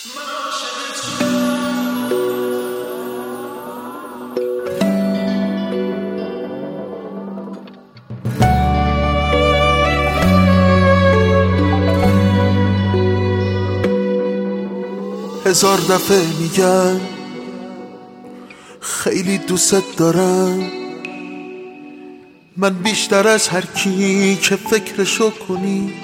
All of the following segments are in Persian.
هزار دفعه میگن خیلی دوست دارم، من بیشتر از هر کی که فکرشو کنی.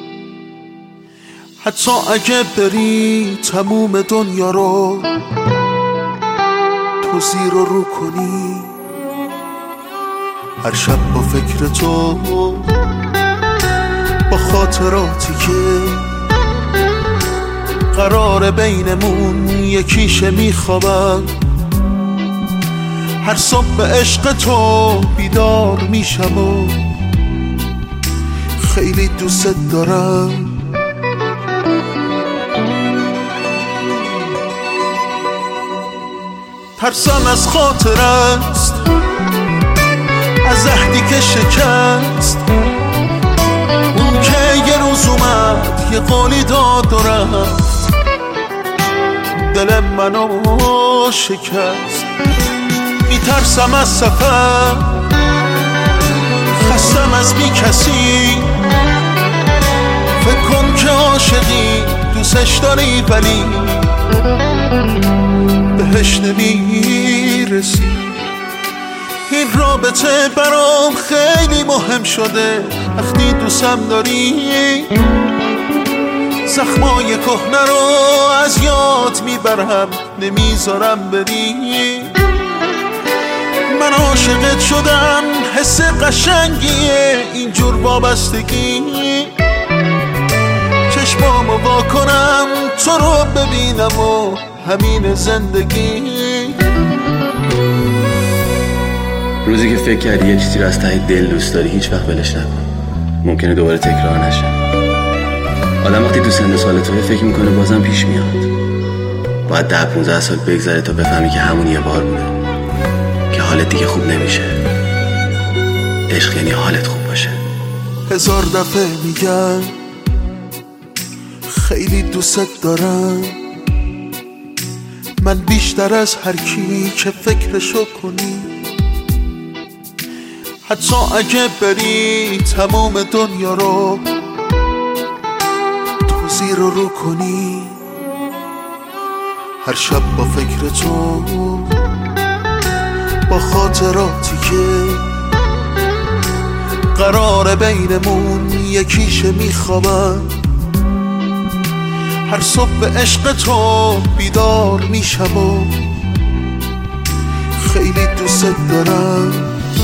حتی اگه بری تموم دنیا رو تو زیر و رو کنی، هر شب با فکر تو، با خاطراتی که قرار بینمون یکیشه میخوابم، هر صبح به عشق تو بیدار میشم و خیلی دوست دارم. ترسم از خاطر است، از عهدی که شکست، اون که یه روز اومد یه قولی داد و رفت، دل منو شکست. میترسم از سفر، خستم از بی کسی، فکر کن که عاشقی دوستش داری ولی بهش نمیرسی. این رابطه برام خیلی مهم شده، وقتی دوستم داری زخمای کهنه رو از یاد میبرم، نمیذارم بری. من عاشقت شدم، حس قشنگیه اینجور وابستگی، چشمامو وا کنم تو رو ببینم و همین زندگی. روزی که فکر کردی یه چیزی رو از ته دل دوست داری هیچ وقت ولش نکن، ممکنه دوباره تکرار نشه. آدم وقتی تو سن سال توی فکر میکنه بازم پیش میاد، باید 10-15 سال بگذره تا بفهمی که همون یه بار بوده، که حالت دیگه خوب نمیشه. عشق یعنی حالت خوب باشه. هزار دفعه میگن خیلی دوست دارم، من بیشتر از هر کی که فکرشو کنی. حتی اگه بری تمام دنیا رو تو زیر و رو کنی، هر شب با فکر تو، با خاطراتی که قرار بینمون یکیشه میخوابم، هر صبح به عشق تو بیدار میشم و خیلی دوست دارم.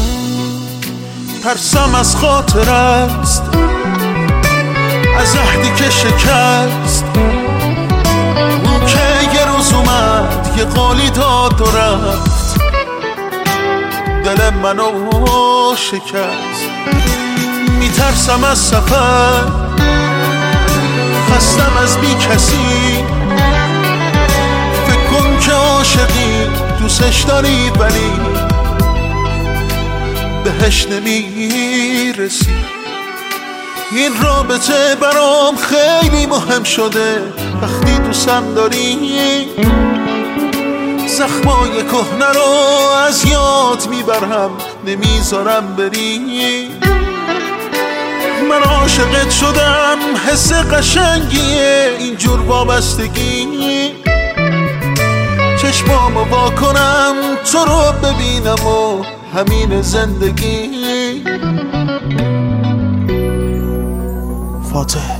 ترسم از خاطر است، از عهدی که شکست، اون که یه روز اومد یه قولی داد و رفت، دل منو شکست. میترسم از سفر، خستم از بی کسی، فکر کن که عاشقی دوستش داری ولی بهش نمیرسی. این رابطه برام خیلی مهم شده، وقتی دوستم داری زخمای کهنه رو از یاد میبرم، نمیذارم بری. من عاشقت شدم، حس قشنگیه اینجور وابستگی، چشمامو وا کنم تو رو ببینم و همین زندگی. فاتح